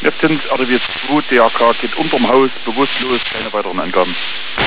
Jetzt sind RDW 2, DRK geht unterm Haus, bewusstlos, keine weiteren Angaben.